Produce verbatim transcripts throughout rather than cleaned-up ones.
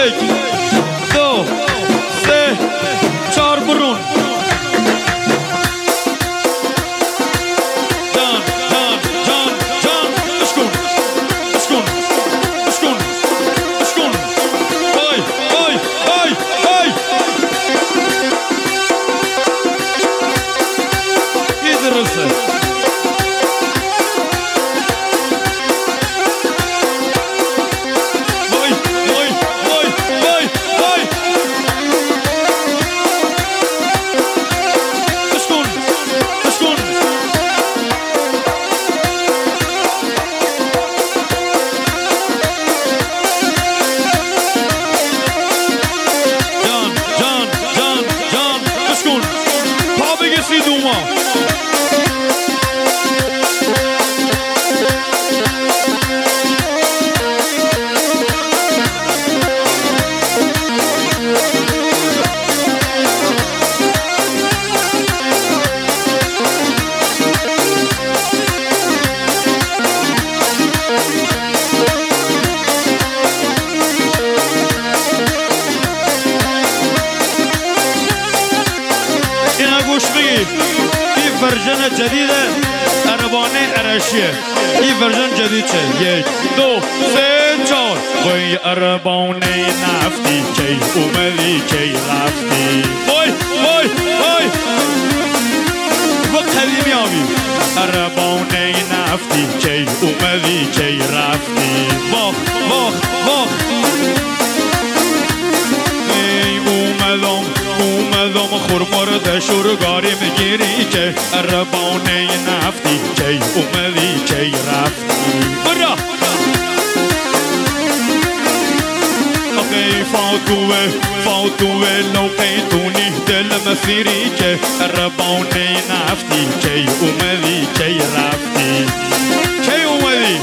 یک دو سه چهار برون جان جان جان جان اشکون اشکون اشکون اشکون وای وای وای وای یدرسه این ورژن جدیده عربانه عرشیه این ورژن جدید چه یک دو سه چهار وای عربانه نفتی کی اومدی کی رفتی وای وای وای و قدیمی آبی عربانه نفتی کی اومدی کی رفتی واخ واخ واخ ای اومدم اومدم خورمار دشورگاری میگیری که عربانه نفتی کی اومدی کی رفتی برا آخی فاتوه فاتوه لوقیتونی دل مسیری که عربانه نفتی کی اومدی کی رفتی کی اومدی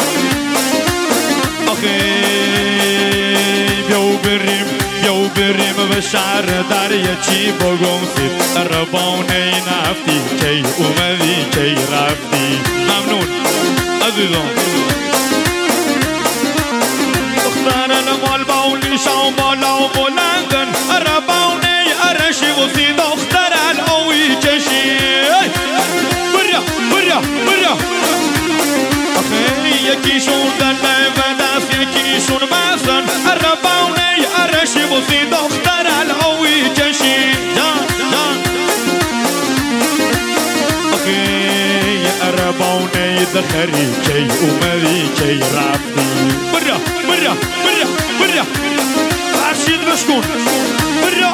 آخی بیاو بریم بیاو بریم به شهر دریه چی بگم سید عربانه نفتی کی اومدی کی رفتی ممنون عزیزان دختر المال باولی شام بالا و بلندن عربانه عرشی و سی دختر الاوی چشی بریا بریا بریا آخه یکیشون دله و دست یکیشون مزن عربانه عرشی و سی دختر الاوی چشی جان جان آخه عربانه دخری کی اومدی کی رفتی بریا بریا بریا بریا فرشید بشکن بریا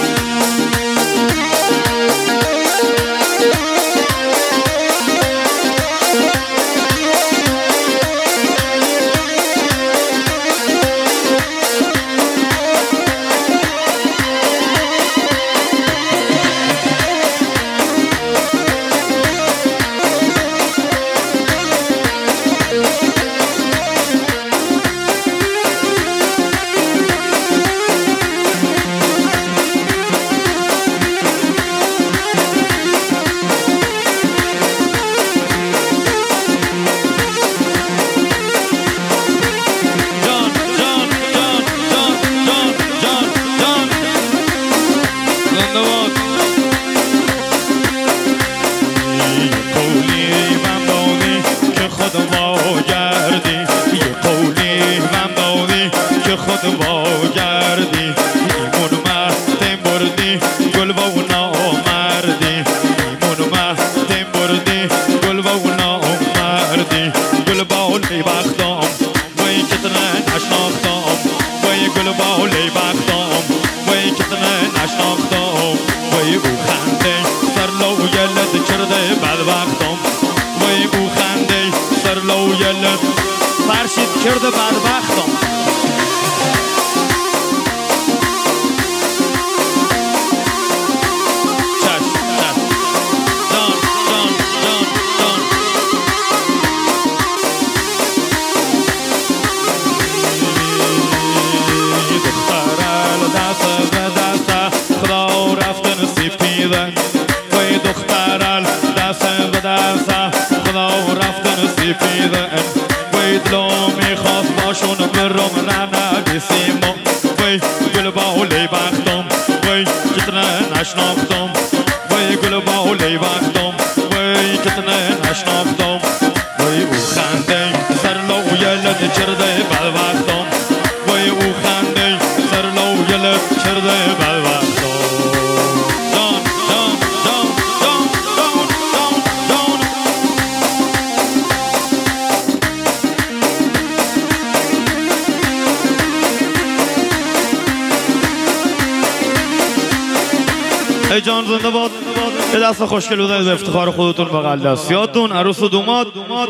خود واگردی ایمون مهتم بردی گل و اونا مردی ایمون مهتم بردی گل و اونا مردی گل باولی بختم وی کتنه نشناختم وی گل باولی بختم وی کتنه نشناختم وی او خنده سرلو یلد کرده بدبختم وی او خنده سرلو یلد فرشید کرده بدبختم وی دخترال دست به دست خدا رفتن سپیدن وی دلو میخواست باشون برم گل باولی وقتم وی کتنه نشناختم وی گل باولی وقتم وی کتنه نشناختم وی او خنده سر لو یلد چرده بل وقتم وی او خنده سر لو یلد چرده بل وقتم دان دان دان دان دان دان ای جان زنده باد. یه دست خوشگل بزنید به افتخار خودتون بغل دست یادتون عروس و دوماد